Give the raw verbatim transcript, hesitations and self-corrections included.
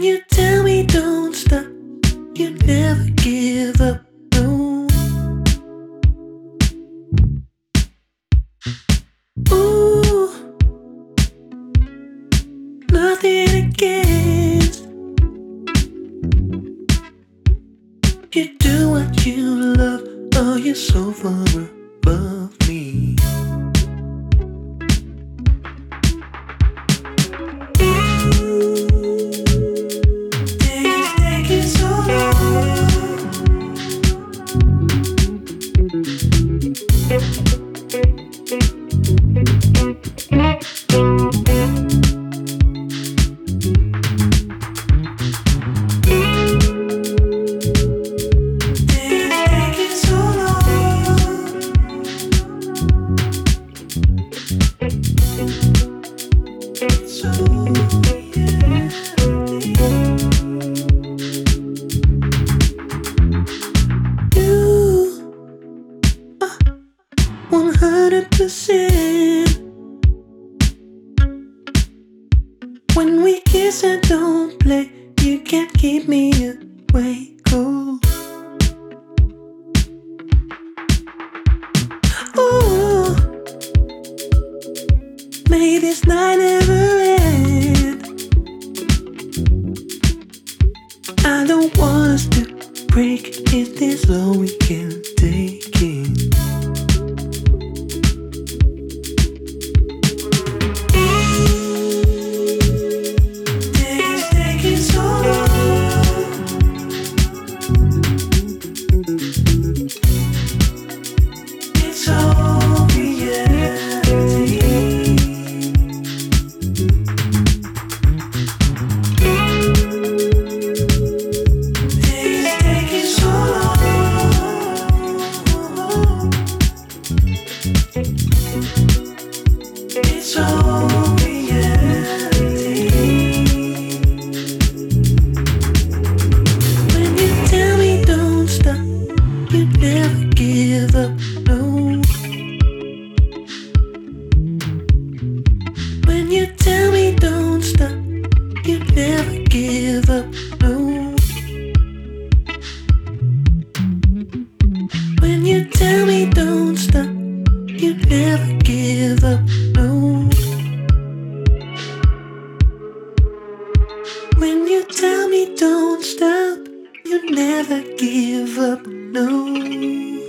you tell me don't stop, you never give up, no. Ooh, nothing against. You do what you love, oh, you're so far above me. one hundred percent. When we kiss and don't play, you can't keep me away, oh. Ooh, may this night never end. I don't want us to break, is this all we can take it? When you tell me don't stop, you never give up, no. When you tell me don't stop, you never give up, no. When you tell me don't stop, you never give up, no.